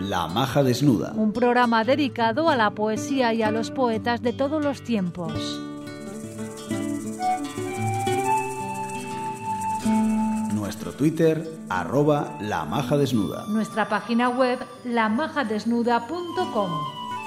La Maja Desnuda. Un programa dedicado a la poesía y a los poetas de todos los tiempos. Nuestro Twitter, @lamajadesnuda. Nuestra página web, lamajadesnuda.com.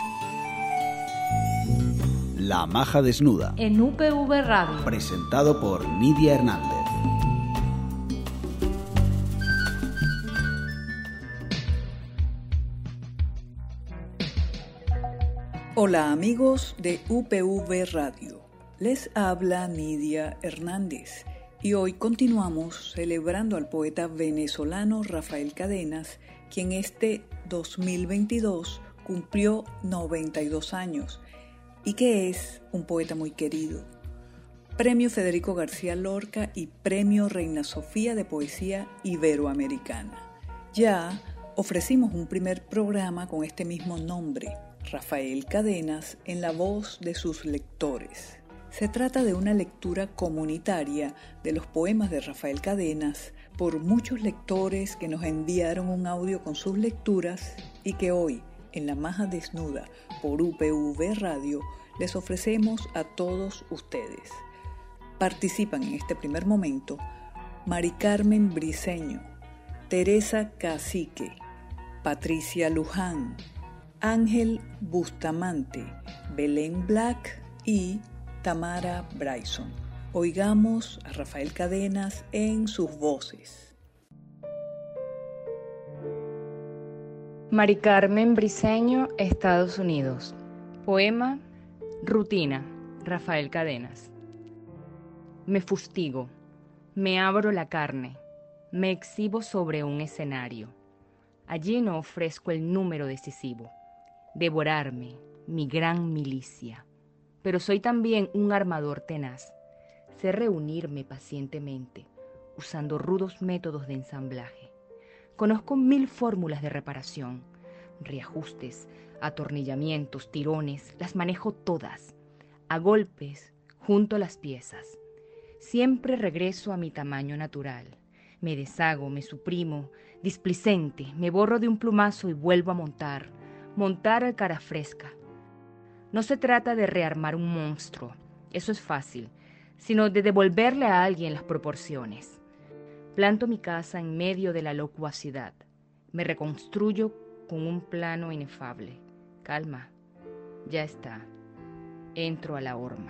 La Maja Desnuda. En UPV Radio. Presentado por Nidia Hernández. Hola amigos de UPV Radio, les habla Nidia Hernández y hoy continuamos celebrando al poeta venezolano Rafael Cadenas, quien este 2022 cumplió 92 años y que es un poeta muy querido. Premio Federico García Lorca y Premio Reina Sofía de Poesía Iberoamericana. Ya ofrecimos un primer programa con este mismo nombre, Rafael Cadenas, en la voz de sus lectores. Se trata de una lectura comunitaria de los poemas de Rafael Cadenas por muchos lectores que nos enviaron un audio con sus lecturas y que hoy, en La Maja Desnuda por UPV Radio, les ofrecemos a todos ustedes. Participan en este primer momento Mari Carmen Briceño, Teresa Cacique, Patricia Luján, Ángel Bustamante, Belén Black y Tamara Bryson. Oigamos a Rafael Cadenas en sus voces. Mari Carmen Briceño, Estados Unidos. Poema Rutina, Rafael Cadenas. Me fustigo, me abro la carne, me exhibo sobre un escenario. Allí no ofrezco el número decisivo. Devorarme, mi gran milicia. Pero soy también un armador tenaz. Sé reunirme pacientemente, usando rudos métodos de ensamblaje. Conozco 1000 fórmulas de reparación, reajustes, atornillamientos, tirones, las manejo todas, a golpes, junto a las piezas. Siempre regreso a mi tamaño natural. Me deshago, me suprimo, displicente, me borro de un plumazo y vuelvo a montar al cara fresca. No se trata de rearmar un monstruo, eso es fácil, sino de devolverle a alguien las proporciones. Planto mi casa en medio de la locuacidad, me reconstruyo con un plano inefable. Calma, ya está, entro a la horma.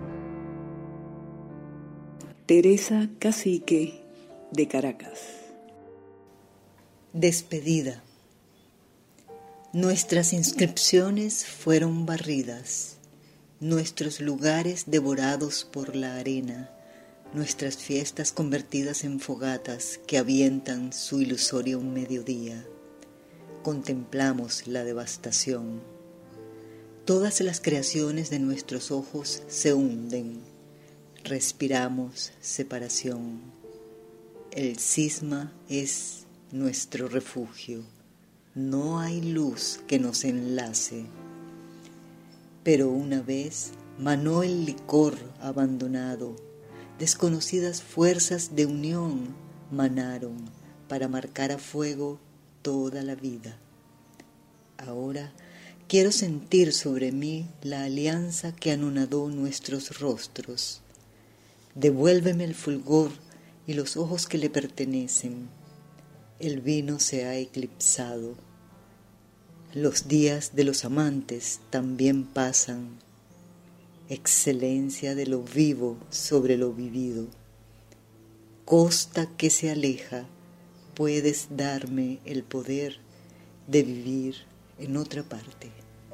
Teresa Cacique, de Caracas. Despedida. Nuestras inscripciones fueron barridas, nuestros lugares devorados por la arena, nuestras fiestas convertidas en fogatas que avientan su ilusorio mediodía. Contemplamos la devastación. Todas las creaciones de nuestros ojos se hunden. Respiramos separación. El cisma es nuestro refugio. No hay luz que nos enlace. Pero una vez manó el licor abandonado. Desconocidas fuerzas de unión manaron para marcar a fuego toda la vida. Ahora quiero sentir sobre mí la alianza que anonadó nuestros rostros. Devuélveme el fulgor y los ojos que le pertenecen. El vino se ha eclipsado. Los días de los amantes también pasan. Excelencia de lo vivo sobre lo vivido. Costa que se aleja, puedes darme el poder de vivir en otra parte.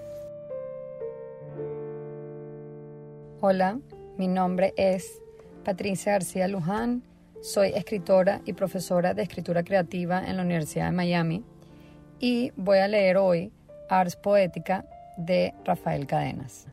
Hola, mi nombre es Patricia García Luján. Soy escritora y profesora de escritura creativa en la Universidad de Miami y voy a leer hoy Ars Poética de Rafael Cadenas.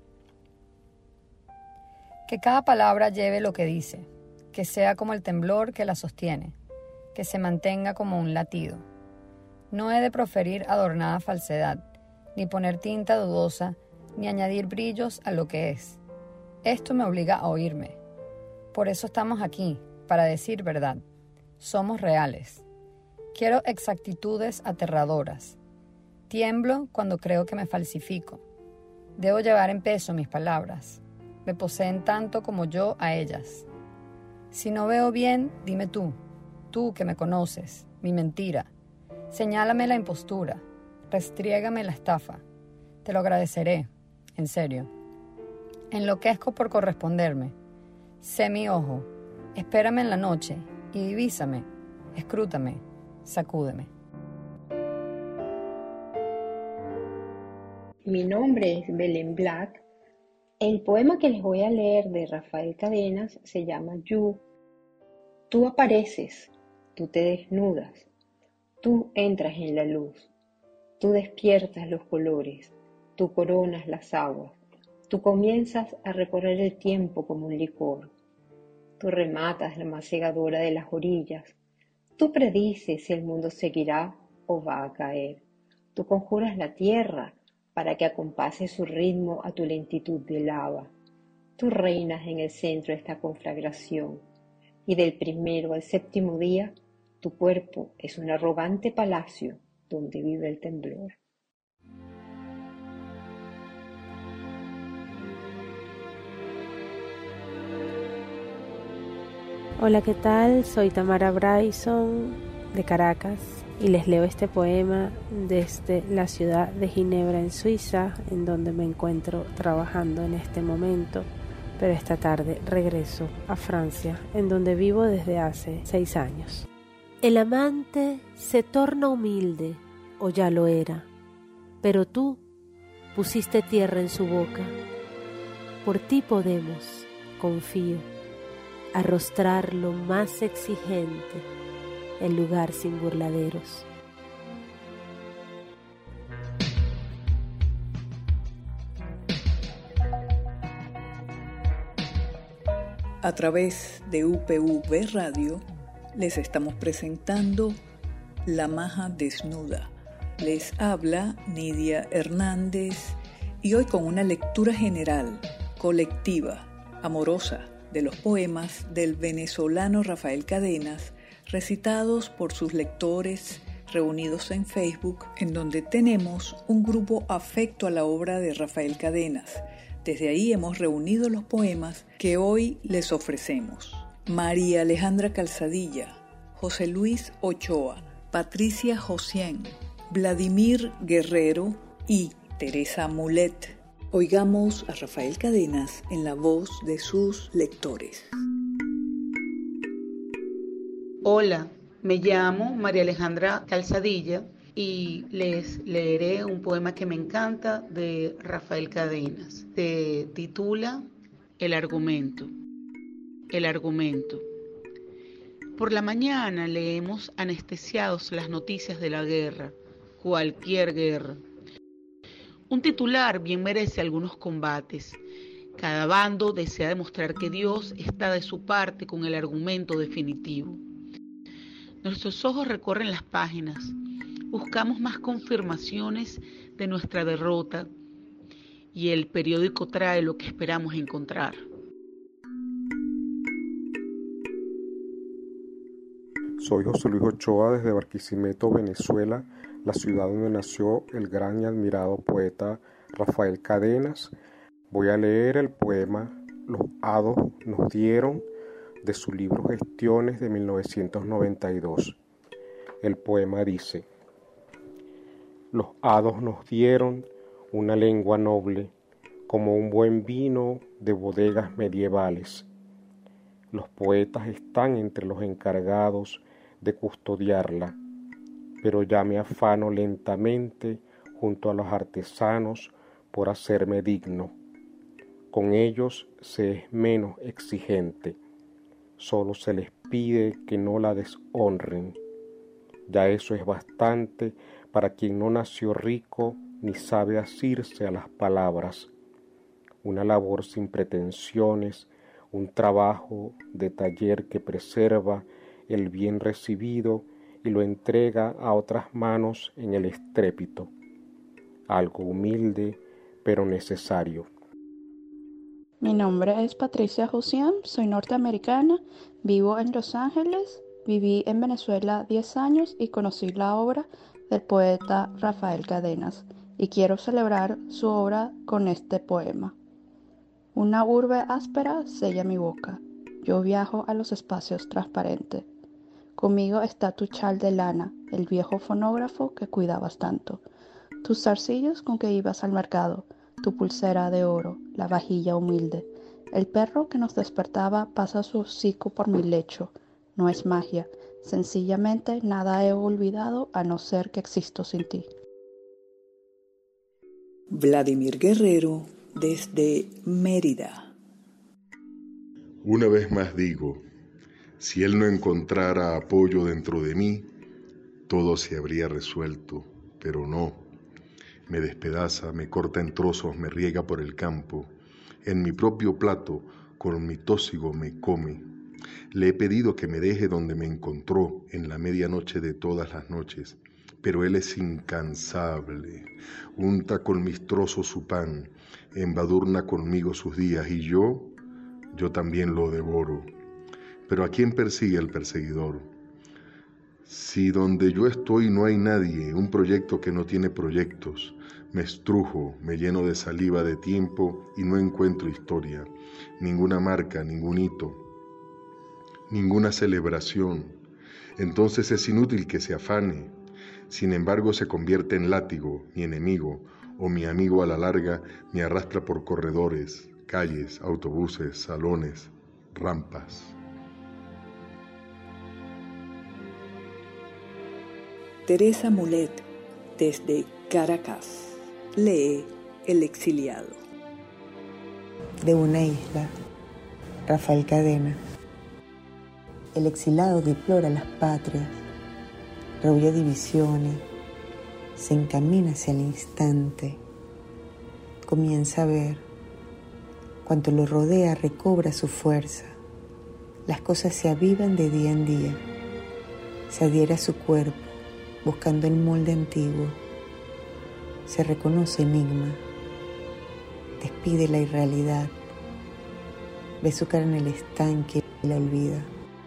Que cada palabra lleve lo que dice, que sea como el temblor que la sostiene, que se mantenga como un latido. No he de proferir adornada falsedad, ni poner tinta dudosa, ni añadir brillos a lo que es. Esto me obliga a oírme. Por eso estamos aquí, para decir verdad. Somos reales. Quiero exactitudes aterradoras. Tiemblo cuando creo que me falsifico. Debo llevar en peso mis palabras. Me poseen tanto como yo a ellas. Si no veo bien, dime tú que me conoces, mi mentira. Señálame la impostura, restriégame la estafa. Te lo agradeceré, en serio. Enloquezco por corresponderme. Sé mi ojo, espérame en la noche y divísame, escrútame, sacúdeme. Mi nombre es Belén Black. El poema que les voy a leer de Rafael Cadenas se llama You. Tú apareces, tú te desnudas, tú entras en la luz, tú despiertas los colores, tú coronas las aguas, tú comienzas a recorrer el tiempo como un licor, tú rematas la macegadora de las orillas, tú predices si el mundo seguirá o va a caer, tú conjuras la tierra para que acompase su ritmo a tu lentitud de lava. Tú reinas en el centro de esta conflagración, y del primero al séptimo día, tu cuerpo es un arrogante palacio donde vive el temblor. Hola, ¿qué tal? Soy Tamara Bryson de Caracas y les leo este poema desde la ciudad de Ginebra, en Suiza, en donde me encuentro trabajando en este momento, pero esta tarde regreso a Francia, en donde vivo desde hace 6 años. El amante se torna humilde, o ya lo era, pero tú pusiste tierra en su boca. Por ti podemos, confío, arrostrar lo más exigente, el lugar sin burladeros. A través de UPV Radio les estamos presentando La Maja Desnuda. Les habla Nidia Hernández y hoy con una lectura general, colectiva, amorosa, de los poemas del venezolano Rafael Cadenas, recitados por sus lectores reunidos en Facebook, en donde tenemos un grupo afecto a la obra de Rafael Cadenas. Desde ahí hemos reunido los poemas que hoy les ofrecemos. María Alejandra Calzadilla, José Luis Ochoa, Patricia Josién, Vladimir Guerrero y Teresa Mulet. Oigamos a Rafael Cadenas en la voz de sus lectores. Hola, me llamo María Alejandra Calzadilla y les leeré un poema que me encanta de Rafael Cadenas. Se titula El argumento. El argumento. Por la mañana leemos anestesiados las noticias de la guerra, cualquier guerra. Un titular bien merece algunos combates. Cada bando desea demostrar que Dios está de su parte con el argumento definitivo. Nuestros ojos recorren las páginas, buscamos más confirmaciones de nuestra derrota y el periódico trae lo que esperamos encontrar. Soy José Luis Ochoa desde Barquisimeto, Venezuela, la ciudad donde nació el gran y admirado poeta Rafael Cadenas. Voy a leer el poema Los hados nos dieron de su libro Gestiones de 1992. El poema dice: Los hados nos dieron una lengua noble, como un buen vino de bodegas medievales. Los poetas están entre los encargados de custodiarla, pero ya me afano lentamente junto a los artesanos por hacerme digno. Con ellos se es menos exigente, solo se les pide que no la deshonren. Ya eso es bastante para quien no nació rico ni sabe asirse a las palabras. Una labor sin pretensiones, un trabajo de taller que preserva el bien recibido y lo entrega a otras manos en el estrépito. Algo humilde, pero necesario. Mi nombre es Patricia Josién, soy norteamericana, vivo en Los Ángeles, viví en Venezuela 10 años y conocí la obra del poeta Rafael Cadenas y quiero celebrar su obra con este poema. Una urbe áspera sella mi boca. Yo viajo a los espacios transparentes. Conmigo está tu chal de lana, el viejo fonógrafo que cuidabas tanto. Tus zarcillos con que ibas al mercado, tu pulsera de oro, la vajilla humilde. El perro que nos despertaba pasa su hocico por mi lecho. No es magia, sencillamente nada he olvidado a no ser que existo sin ti. Vladimir Guerrero, desde Mérida. Una vez más digo, si él no encontrara apoyo dentro de mí, todo se habría resuelto, pero no. Me despedaza, me corta en trozos, me riega por el campo. En mi propio plato, con mi tósigo me come. Le he pedido que me deje donde me encontró, en la medianoche de todas las noches, pero él es incansable. Unta con mis trozos su pan, embadurna conmigo sus días, y yo también lo devoro. Pero ¿a quién persigue el perseguidor? Si donde yo estoy no hay nadie, un proyecto que no tiene proyectos, me estrujo, me lleno de saliva de tiempo y no encuentro historia, ninguna marca, ningún hito, ninguna celebración. Entonces es inútil que se afane. Sin embargo se convierte en látigo, mi enemigo, o mi amigo a la larga me arrastra por corredores, calles, autobuses, salones, rampas. Teresa Mulet, desde Caracas, lee El exiliado. De una isla, Rafael Cadenas. El exilado deplora las patrias, rehuye divisiones, se encamina hacia el instante, comienza a ver, cuanto lo rodea recobra su fuerza, las cosas se avivan de día en día, se adhiere a su cuerpo, buscando el molde antiguo, se reconoce enigma, despide la irrealidad, ve su cara en el estanque y la olvida.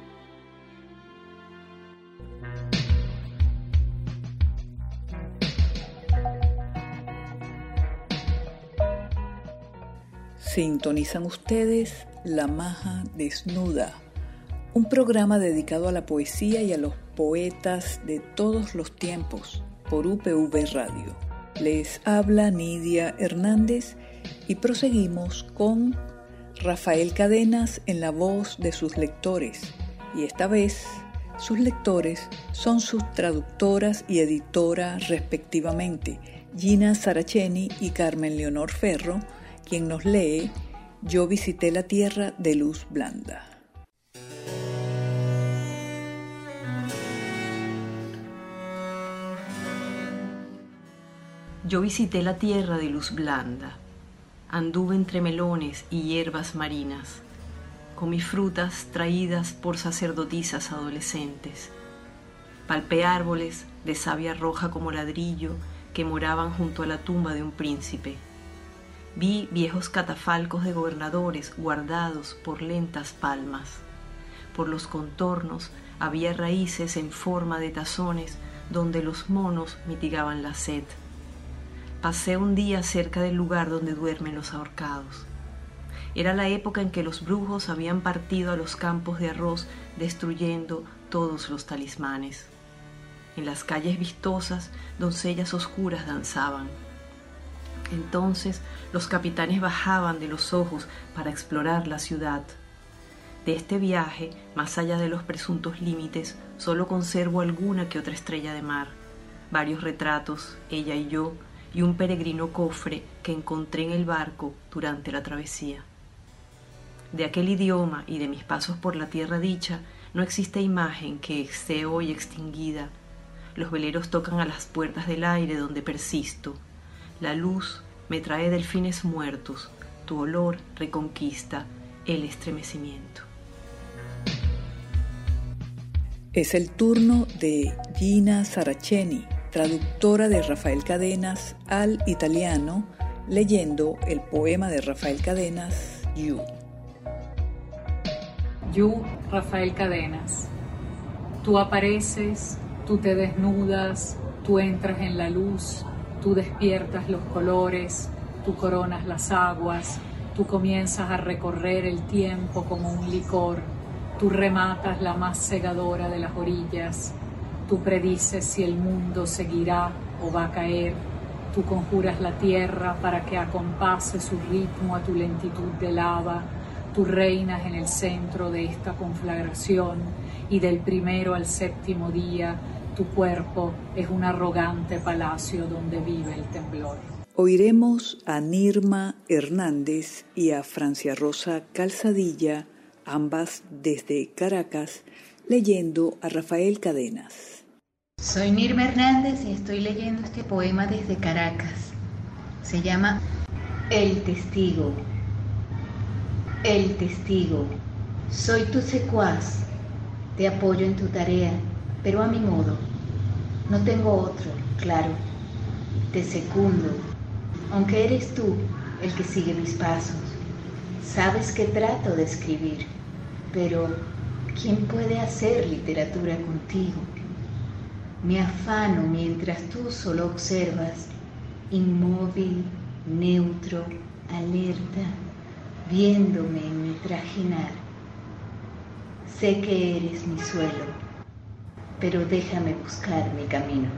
Sintonizan ustedes La Maja Desnuda, un programa dedicado a la poesía y a los poetas de todos los tiempos por UPV Radio. Les habla Nidia Hernández y proseguimos con Rafael Cadenas en la voz de sus lectores. Y esta vez sus lectores son sus traductoras y editoras respectivamente, Gina Saraceni y Carmen Leonor Ferro, quien nos lee Yo visité la tierra de luz blanda. Yo visité la tierra de luz blanda, anduve entre melones y hierbas marinas, comí frutas traídas por sacerdotisas adolescentes, palpé árboles de savia roja como ladrillo que moraban junto a la tumba de un príncipe. Vi viejos catafalcos de gobernadores guardados por lentas palmas. Por los contornos había raíces en forma de tazones donde los monos mitigaban la sed. Pasé un día cerca del lugar donde duermen los ahorcados. Era la época en que los brujos habían partido a los campos de arroz destruyendo todos los talismanes. En las calles vistosas, doncellas oscuras danzaban. Entonces los capitanes bajaban de los ojos para explorar la ciudad. De este viaje, más allá de los presuntos límites, solo conservo alguna que otra estrella de mar, varios retratos, ella y yo, y un peregrino cofre que encontré en el barco durante la travesía. De aquel idioma y de mis pasos por la tierra dicha, no existe imagen que esté hoy extinguida. Los veleros tocan a las puertas del aire donde persisto. La luz me trae delfines muertos, tu olor reconquista el estremecimiento. Es el turno de Gina Saraceni, traductora de Rafael Cadenas al italiano, leyendo el poema de Rafael Cadenas, You. You, Rafael Cadenas. Tú apareces, tú te desnudas, Tú entras en la luz, tú despiertas los colores, tú coronas las aguas, tú comienzas a recorrer el tiempo como un licor, tú rematas la más cegadora de las orillas, tú predices si el mundo seguirá o va a caer, tú conjuras la tierra para que acompase su ritmo a tu lentitud de lava, tú reinas en el centro de esta conflagración y del primero al séptimo día tu cuerpo es un arrogante palacio donde vive el temblor. Oiremos a Nirma Hernández y a Francia Rosa Calzadilla, ambas desde Caracas, leyendo a Rafael Cadenas. Soy Nirma Hernández y estoy leyendo este poema desde Caracas. Se llama El Testigo. El Testigo. Soy tu secuaz. Te apoyo en tu tarea, pero a mi modo. No tengo otro, claro. Te secundo, aunque eres tú el que sigue mis pasos. Sabes que trato de escribir, pero ¿quién puede hacer literatura contigo? Me afano mientras tú solo observas, inmóvil, neutro, alerta, viéndome en mi trajinar. Sé que eres mi suelo, pero déjame buscar mi camino.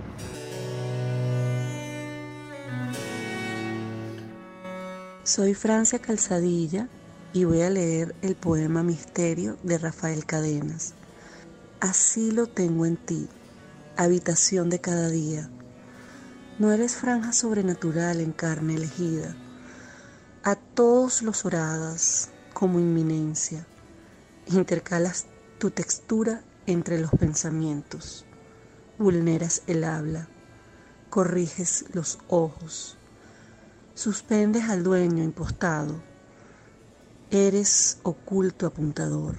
Soy Francia Calzadilla y voy a leer el poema Misterio de Rafael Cadenas. Así lo tengo en ti, habitación de cada día. No eres franja sobrenatural en carne elegida. A todos los oradas como inminencia. Intercalas tu textura entre los pensamientos. Vulneras el habla. Corriges los ojos. Suspendes al dueño impostado. Eres oculto apuntador.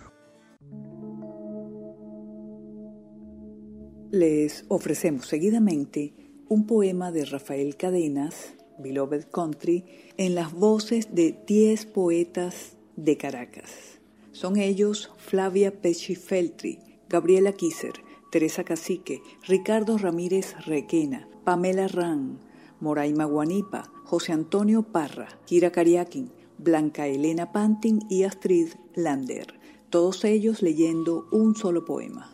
Les ofrecemos seguidamente un poema de Rafael Cadenas, Beloved Country, en las voces de 10 poetas de Caracas. Son ellos Flavia Pesci-Feltri, Gabriela Kisser, Teresa Cacique, Ricardo Ramírez Requena, Pamela Ran, Moraima Guanipa, José Antonio Parra, Kira Cariaquín, Blanca Elena Pantin y Astrid Lander, todos ellos leyendo un solo poema.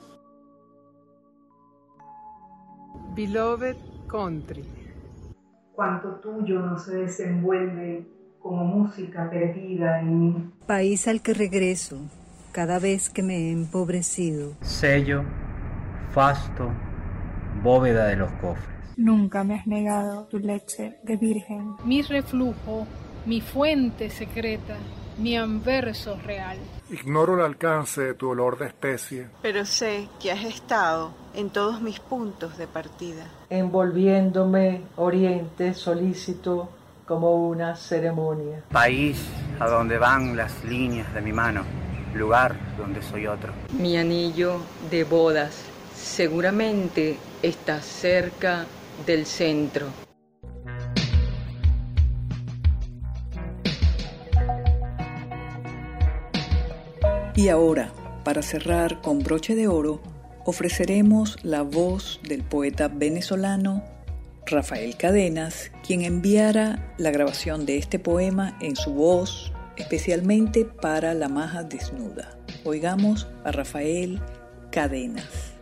Beloved Country. Cuanto tuyo no se desenvuelve como música perdida en mí. País al que regreso cada vez que me he empobrecido. Sello, fasto, bóveda de los cofres. Nunca me has negado tu leche de virgen. Mi reflujo, mi fuente secreta, mi anverso real. Ignoro el alcance de tu olor de especie, pero sé que has estado en todos mis puntos de partida, envolviéndome oriente solícito como una ceremonia. País a donde van las líneas de mi mano, lugar donde soy otro. Mi anillo de bodas seguramente está cerca del centro. Y ahora, para cerrar con broche de oro, ofreceremos la voz del poeta venezolano Rafael Cadenas, quien enviara la grabación de este poema en su voz, especialmente para La Maja Desnuda. Oigamos a Rafael Cadenas.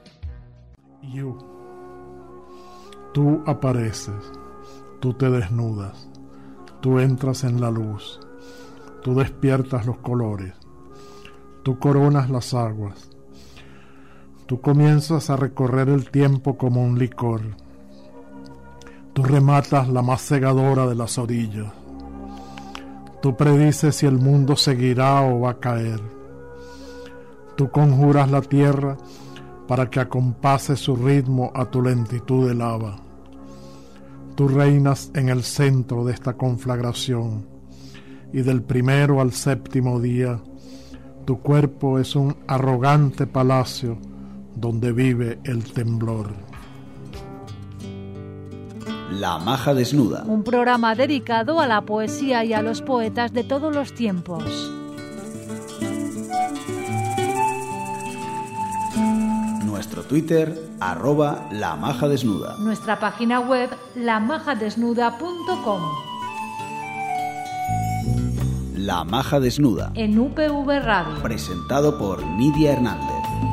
Tú apareces, tú te desnudas, tú entras en la luz, tú despiertas los colores. Tú coronas las aguas, tú comienzas a recorrer el tiempo como un licor, tú rematas la más cegadora de las orillas, tú predices si el mundo seguirá o va a caer, tú conjuras la tierra para que acompase su ritmo a tu lentitud de lava, tú reinas en el centro de esta conflagración y del primero al séptimo día. Tu cuerpo es un arrogante palacio donde vive el temblor. La Maja Desnuda. Un programa dedicado a la poesía y a los poetas de todos los tiempos. Nuestro Twitter @lamajadesnuda. Nuestra página web lamajadesnuda.com. La Maja Desnuda. En UPV Radio. Presentado por Nidia Hernández.